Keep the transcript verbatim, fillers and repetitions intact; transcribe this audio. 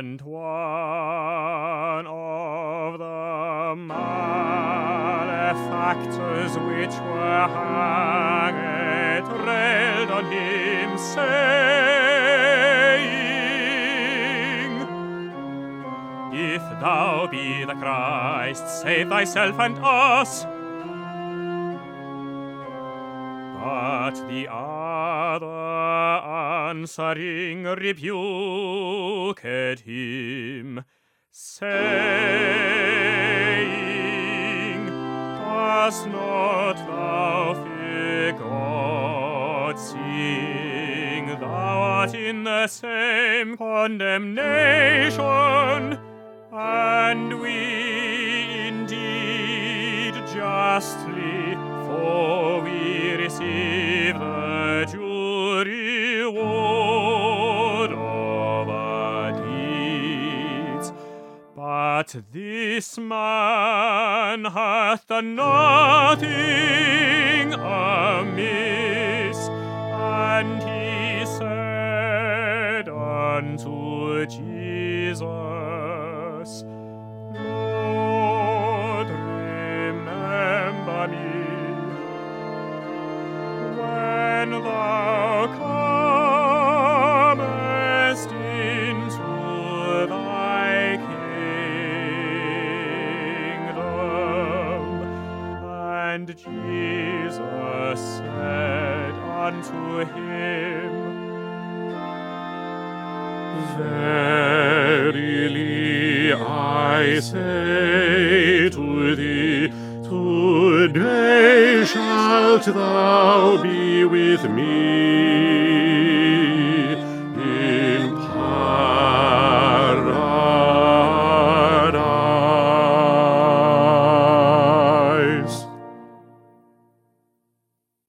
And one of the malefactors which were hanged railed on him, saying, If thou be the Christ, save thyself and us. But the other answering rebuked him, saying, Dost not thou fear God, seeing thou art in the same condemnation, and we indeed justly, for we receive the due reward of our deeds. But this man hath done nothing amiss. And he said unto Jesus, Lord, remember me when thou comest into thy kingdom. And Jesus said unto him, Verily I say to thee, today shalt thou be with me